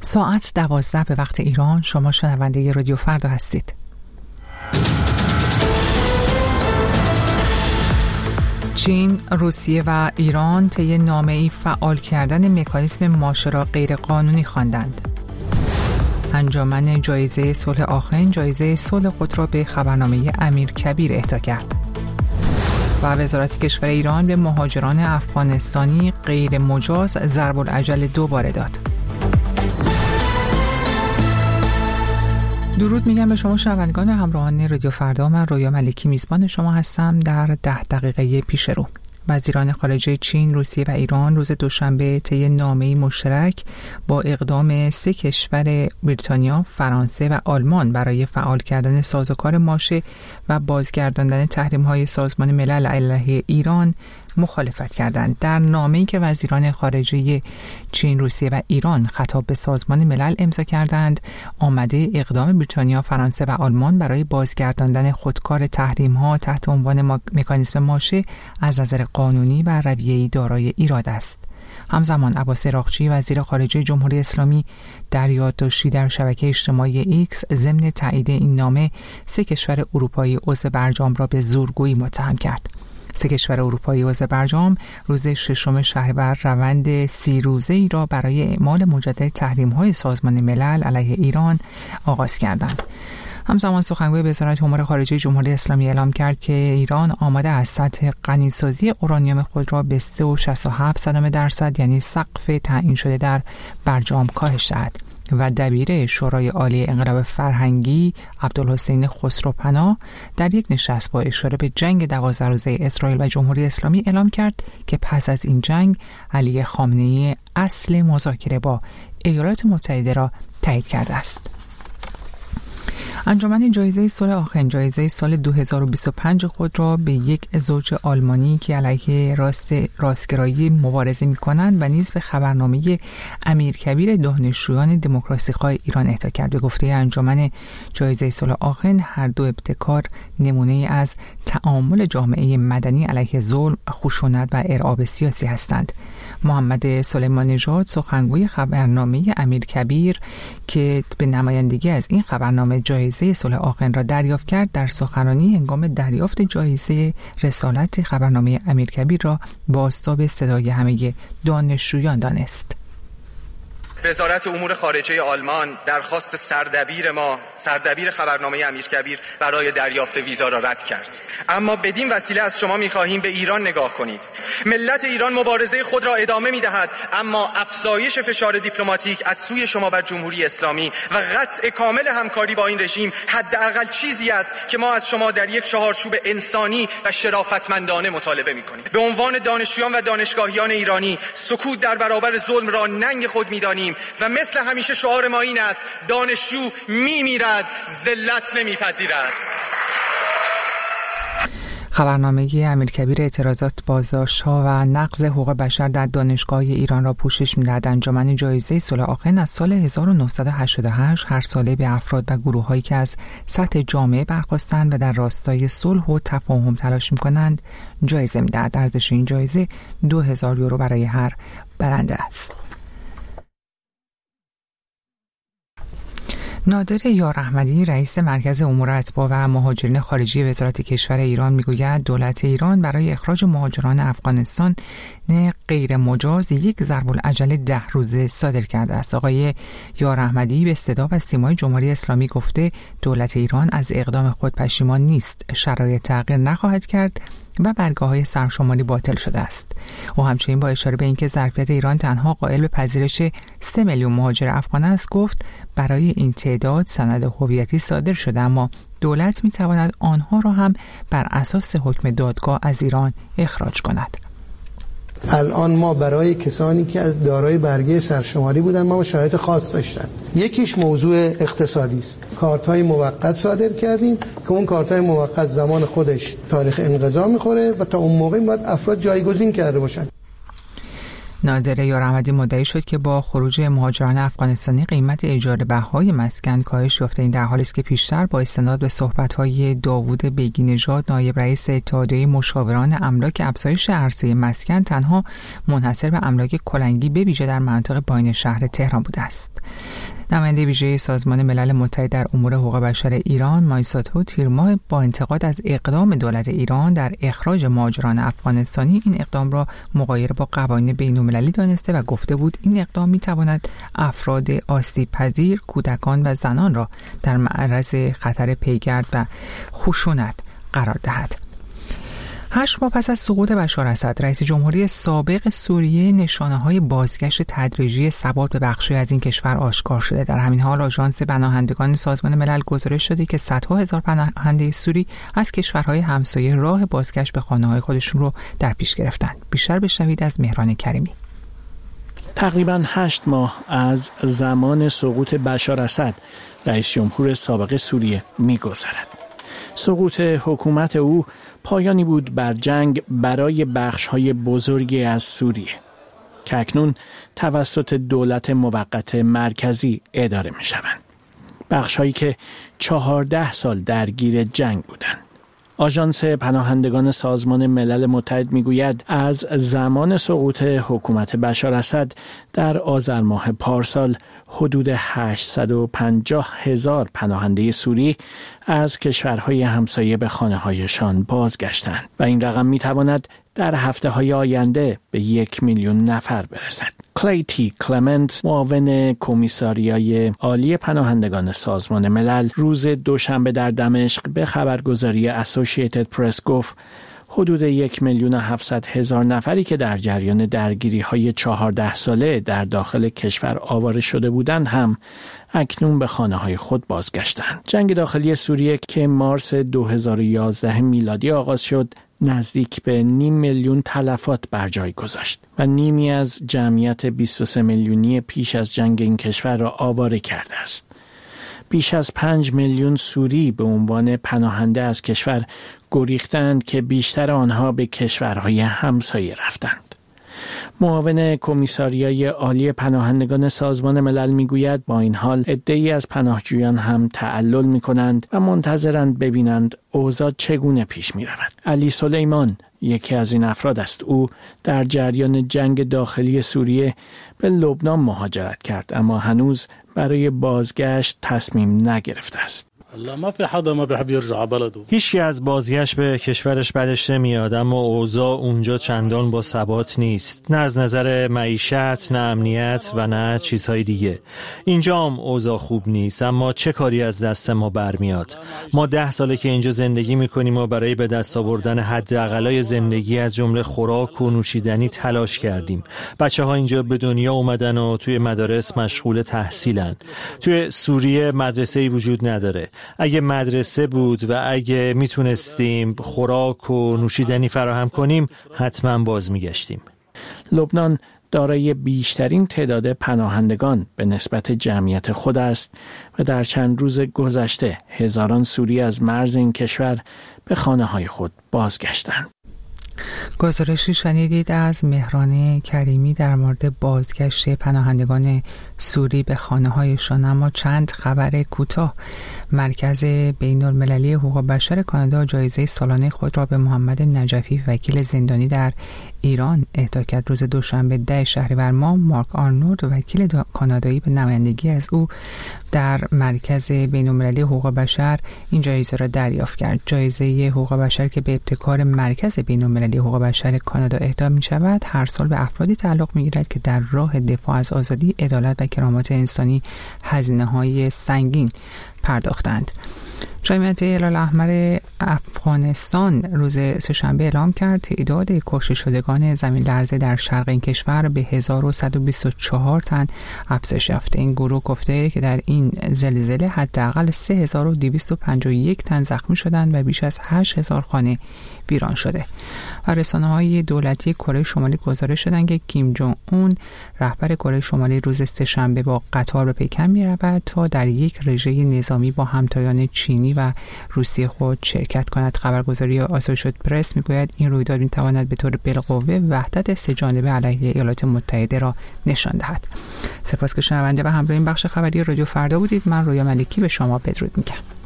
ساعت 12 به وقت ایران. شما شنونده رادیو فردا هستید. چین، روسیه و ایران طی نامه‌ای فعال کردن مکانیسم ماشه را غیر قانونی خواندند. انجمن جایزه صلح آخن جایزه صلح خود را به خبرنامه امیرکبیر اهدا کرد. و وزارت کشور ایران به مهاجران افغانستانی غیر مجاز ضرب الاجل 2 بار داد. درود میگم به شما شنوندگان همراهان رادیو فردا. من رویا ملکی میزبان شما هستم. در 10 دقیقه پیش رو وزیران خارجه چین، روسیه و ایران روز دوشنبه طی نامه‌ای مشترک با اقدام 3 کشور بریتانیا، فرانسه و آلمان برای فعال کردن سازوکار ماشه و بازگرداندن تحریم‌های سازمان ملل علیه ایران مخالفت کردند. در نامه‌ای که وزیران خارجه چین، روسیه و ایران خطاب به سازمان ملل امضا کردند، آمده اقدام بریتانیا، فرانسه و آلمان برای بازگرداندن خودکار تحریم‌ها تحت عنوان مکانیسم ماشه از نظر قانونی و رویه‌ای دارای ایراد است. همزمان عباس عراقچی وزیر خارجه جمهوری اسلامی در یادداشتی در شبکه اجتماعی ایکس ضمن تایید این نامه 3 کشور اروپایی عضو برجام را به زورگویی متهم کرد. 3 کشور اروپایی عضو برجام روز 6 شهریور روند 30 روزه‌ای را برای اعمال مجدد تحریم‌های سازمان ملل علیه ایران آغاز کردند. همزمان سخنگوی وزارت امور خارجه جمهوری اسلامی اعلام کرد که ایران آماده است سطح غنیسازی اورانیوم خود را به 3.67% یعنی سقف تعیین شده در برجام کاهش دهد. و دبیر شورای عالی انقلاب فرهنگی عبدالحسین خسروپناه در یک نشست با اشاره به جنگ 12 روزه اسرائیل و جمهوری اسلامی اعلام کرد که پس از این جنگ علی خامنه‌ای اصل مذاکره با ایالات متحده را تایید کرده است. انجمن جایزه صلح آخن جایزه سال 2025 خود را به یک زوج آلمانی که علیه راستگرایی مبارزه می‌کنند و نیز به خبرنامه امیرکبیر دانشجویان دموکراسی‌خواه ایران اهدا کرد. به گفته انجمن جایزه صلح آخن، هر دو ابتکار نمونه از تعامل جامعه مدنی علیه ظلم، خشونت و ارعاب سیاسی هستند. محمد سلیمان نژاد سخنگوی خبرنامه امیرکبیر که به نمایندگی از این خبرنامه جایزه صلح آخن را دریافت کرد، در سخنرانی هنگام دریافت جایزه رسالت خبرنامه امیرکبیر را بازتاب صدای همه دانشجویان دانست. وزارت امور خارجه آلمان درخواست سردبیر خبرنامه امیرکبیر برای دریافت ویزا را رد کرد. اما بدین وسیله از شما می‌خواهیم به ایران نگاه کنید. ملت ایران مبارزه خود را ادامه می‌دهد، اما افزایش فشار دیپلماتیک از سوی شما بر جمهوری اسلامی و قطع کامل همکاری با این رژیم حداقل چیزی است که ما از شما در یک چهارچوب انسانی و شرافتمندانه مطالبه می‌کنیم. به عنوان دانشجویان و دانشگاهیان ایرانی سکوت در برابر ظلم را ننگ خود می‌دانیم و مثل همیشه شعار ما این است: دانشجو میمیرد، ذلت نمیپذیرد. خبرنامه امیرکبیر اعتراضات، بازداشت‌ها و نقض حقوق بشر در دانشگاه ایران را پوشش می‌دهد. انجمن جایزه صلح آخن از سال 1988 هر ساله به افراد و گروه‌هایی که از سطح جامعه برخاستند و در راستای صلح و تفاهم تلاش می‌کنند جایزه می‌دهد. ارزش این جایزه 2000 یورو برای هر برنده است. نادر یار احمدی رئیس مرکز امور اتباع و مهاجرین خارجی وزارت کشور ایران میگوید دولت ایران برای اخراج مهاجران افغانستان غیر مجاز یک ضرب الاجل 10 روزه صادر کرده است. آقای یار احمدی به صدا و سیمای جمهوری اسلامی گفته دولت ایران از اقدام خود پشیمان نیست، شرایط تغییر نخواهد کرد و برگاه‌های سرشماری باطل شده است. او همچنین با اشاره به اینکه ظرفیت ایران تنها قائل به پذیرش 3 میلیون مهاجر افغان است گفت برای این تعداد سند هویتی صادر شده، اما دولت می‌تواند آنها را هم بر اساس حکم دادگاه از ایران اخراج کند. الان ما برای کسانی که دارای برگه سرشماری بودن ما شرایط خاص داشتن. یکیش موضوع اقتصادی است. کارت‌های موقت صادر کردیم که اون کارت‌های موقت زمان خودش تاریخ انقضا می‌خوره و تا اون موقع باید افراد جایگزین کرده باشن. نادره یارحمدی مدعی شد که با خروج مهاجران افغانستانی قیمت اجاره بهای مسکن کاهش یافته. این در حالی است که پیشتر با استناد به صحبت‌های داوود بیگی نژاد نایب رئیس اتحادیه مشاوران املاک افزایش عرضه مسکن تنها منحصر به املاک کلنگی به ویژه در مناطق پایین شهر تهران بوده است. نماینده ویژه سازمان ملل متحد در امور حقوق بشر ایران مایساتو تیر ماه با انتقاد از اقدام دولت ایران در اخراج مهاجران افغانستانی این اقدام را مغایر با قوانین بین‌المللی دانسته و گفته بود این اقدام می‌تواند افراد آسیب‌پذیر، کودکان و زنان را در معرض خطر پیگرد و خشونت قرار دهد. 8 ماه پس از سقوط بشار اسد، رئیس جمهوری سابق سوریه نشانه‌های بازگشت تدریجی ثبات به بخشی از این کشور آشکار شده. در همین حال آژانس پناهندگان سازمان ملل گزارش شده که صدها هزار پناهنده سوری از کشورهای همسایه راه بازگشت به خانه‌های خودشون رو در پیش گرفتند. بیشتر بشنوید از مهران کریمی. تقریباً 8 ماه از زمان سقوط بشار اسد، رئیس جمهور سابق سوریه می‌گذرد. سقوط حکومت او پایانی بود بر جنگ برای بخش‌های بزرگی از سوریه که اکنون توسط دولت موقت مرکزی اداره می‌شوند. بخش‌هایی که 14 سال درگیر جنگ بودند. آژانس پناهندگان سازمان ملل متحد میگوید از زمان سقوط حکومت بشار اسد در آذر ماه پارسال حدود 850,000 پناهنده سوری از کشورهای همسایه به خانه‌هایشان بازگشتند و این رقم میتواند در هفته‌های آینده به 1,000,000 نفر برسد. کلیتی کلمنت، معاون کمیساریای عالی پناهندگان سازمان ملل، روز دوشنبه در دمشق به خبرگزاری اسوسییتد پرس گفت حدود 1,700,000 نفری که در جریان درگیری‌های 14 ساله در داخل کشور آواره شده بودند هم اکنون به خانه‌های خود بازگشتند. جنگ داخلی سوریه که مارس 2011 میلادی آغاز شد، نزدیک به 500,000 تلفات بر جای گذاشت و نیمی از جمعیت 23 میلیونی پیش از جنگ این کشور را آواره کرده است. بیش از 5 میلیون سوری به عنوان پناهنده از کشور گریختند که بیشتر آنها به کشورهای همسایه رفتند. معاون کمیساریای عالی پناهندگان سازمان ملل میگوید با این حال عده‌ای از پناهجویان هم تعلل میکنند و منتظرند ببینند اوضاع چگونه پیش میرود. علی سلیمان یکی از این افراد است. او در جریان جنگ داخلی سوریه به لبنان مهاجرت کرد اما هنوز برای بازگشت تصمیم نگرفته است. هیچ کی از بازگشت به کشورش بدش نمیاد، اما اوضاع اونجا چندان با ثبات نیست، نه از نظر معیشت، نه امنیت و نه چیزهای دیگه. اینجا هم اوضاع خوب نیست، اما چه کاری از دست ما برمیاد؟ ما 10 ساله که اینجا زندگی میکنیم و برای به دست آوردن حداقلای زندگی از جمله خوراک و نوشیدنی تلاش کردیم. بچه‌ها اینجا به دنیا اومدن و توی مدارس مشغول تحصیلن. توی سوریه مدرسه‌ای وجود نداره. اگه مدرسه بود و اگه میتونستیم خوراک و نوشیدنی فراهم کنیم حتما باز میگشتیم. لبنان دارای بیشترین تعداد پناهندگان به نسبت جمعیت خود است و در چند روز گذشته هزاران سوری از مرز این کشور به خانه‌های خود بازگشتند. گزارشی شنیدید از مهران کریمی در مورد بازگشت پناهندگان سوری به خانه‌هایشان. اما چند خبر کوتاه. مرکز بین‌المللی حقوق بشر کانادا جایزه سالانه خود را به محمد نجفی وکیل زندانی در ایران اهدا کرد. روز دوشنبه 10 شهریور ماه مارک آرنولد وکیل کانادایی به نمایندگی از او در مرکز بین‌المللی حقوق بشر این جایزه را دریافت کرد. جایزه حقوق بشر که به ابتکار مرکز بین‌المللی حقوق بشر کانادا اهدا می‌شود هر سال به افرادی تعلق می‌گیرد که در راه دفاع از آزادی، عدالت و کرامت انسانی هزینه‌های سنگین پرداختند. جمعیت هلال احمر افغانستان روز سه‌شنبه اعلام کرد تعداد کشته شدگان زمین لرزه در شرق این کشور به 1124 تن افزایش یافته. این گروه گفته که در این زلزله حداقل 3251 تن زخمی شدند و بیش از 8000 خانه ویران شده. و رسانه‌های دولتی کره شمالی گزارش دادند که کیم جونگ اون رهبر کره شمالی روز سه‌شنبه با قطار به پکن می‌رود تا در یک رژه نظامی با همتایان چینی و و روسیه خود شرکت کند. خبرگزاری آسوشییتد پرس میگوید این رویداد میتواند به طور بالقوه وحدت سه‌جانبه علیه ایالات متحده را نشان دهد. سپاس که شنونده و همراه این بخش خبری رادیو فردا بودید. من رویا ملکی به شما بدرود میگم.